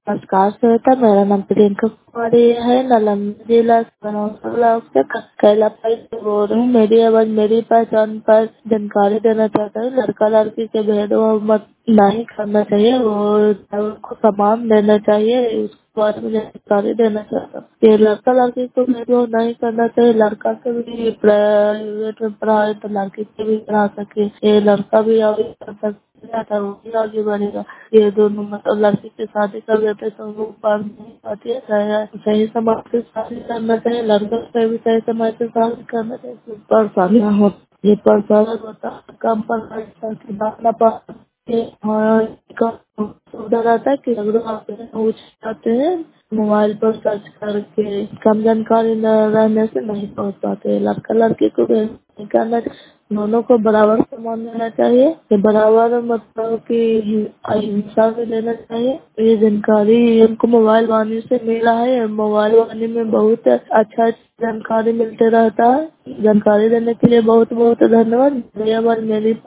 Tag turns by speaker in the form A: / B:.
A: नमस्कार श्वेता, मेरा नाम प्रियंका कुमारी है। नालंदा जिला ब्लॉक से कैलापाई से बोल रही हूँ। मेरी आवाज मेरी पहचान पर जानकारी देना चाहता हूँ। लड़का लड़की के भेदभाव मत नहीं करना चाहिए और सबको समान देना चाहिए, उसके बारे में जानकारी देना चाहता हूँ। ये लड़का लड़की को भेदभाव नहीं करना चाहिए। लड़का के भी प्राइवेट में पढ़ाए तो लड़की के भी पढ़ा सके। ये लड़का भी आगे कर सकता था, वो भी आगे बढ़ेगा। ये दोनों मतलब लड़की की शादी कर देते तो वो पढ़ नहीं पाती है। सही समाज से शादी करना चाहिए, लड़का से भी सही समाज से शादी करना चाहिए। परेशानियाँ होती, ये परेशानी होता है कम पर हाँ, का सुविधा रहता है कि अगर आप पूछ जाते हैं मोबाइल पर सर्च करके। कम जानकारी न रहने से नहीं पहुंच पाते। लड़का लड़की को भी नहीं करना चाहिए, दोनों को बराबर सम्मान देना चाहिए। ये बराबर मतलब कि अहिंसा भी देना चाहिए। ये जानकारी हमको मोबाइल वाणी से मिला है। मोबाइल वाणी में बहुत अच्छा जानकारी मिलते रहता है। जानकारी देने के लिए बहुत बहुत धन्यवाद। मेरी